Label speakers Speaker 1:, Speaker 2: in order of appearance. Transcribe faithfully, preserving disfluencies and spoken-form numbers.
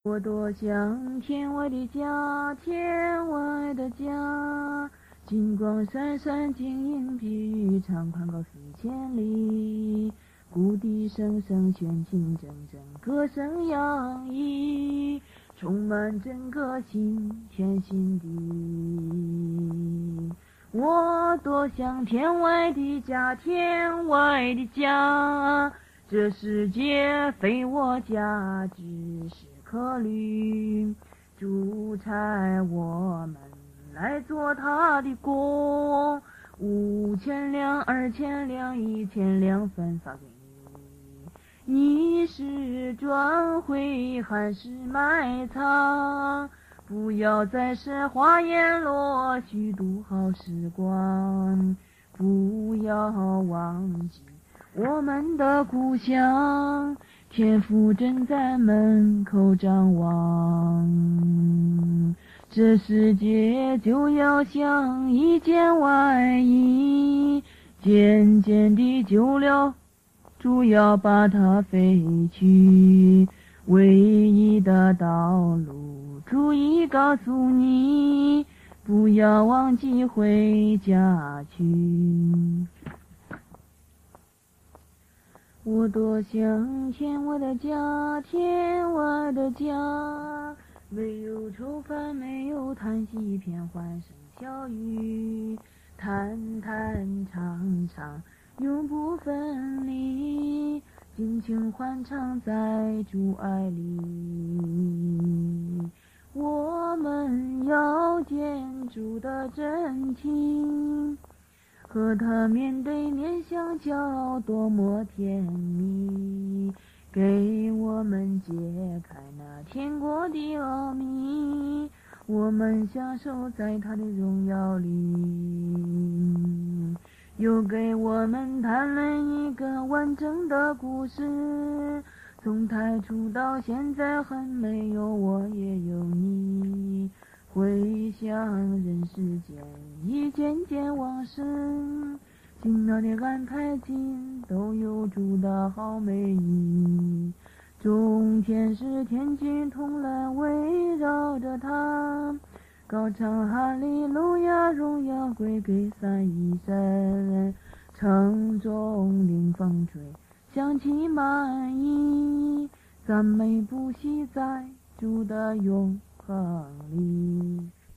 Speaker 1: 我多想天外的家，天外的家，金光闪闪，晶莹碧玉，长宽高四千里，鼓笛声声，弦琴铮铮，歌声洋溢，充满整个新天新地。我多想天外的家，天外的家，这世界非我家，只是客旅，主差我们来做他的工，五千两、二千两、一千两分发给你，你是转会还是埋藏？不要再是花烟落，虚度好时光，不要忘记我们的故乡，天父正在门口张望，这世界就要像一件外衣，渐渐地久了，主要把它废去，唯一的道路，主已告诉你，不要忘记回家去。我多想天外的家，天外的家，没有愁烦，没有叹息，一片欢声笑语，弹弹唱唱，永不分离，尽情欢唱在主爱里。我们要见主的真情，和他面对面相交，多么甜蜜，给我们解开那天国的奥秘，我们享受在他的荣耀里，又给我们谈论一个完整的故事，从太初到现在，很没有我也有你，回想人世间一件件往事，奇妙的安排尽都有主的好美意，众天使天君同来围绕着他，高唱哈利路亚，荣耀归给三一神，城中令风吹，响起满意，赞美不息在主的永恒里。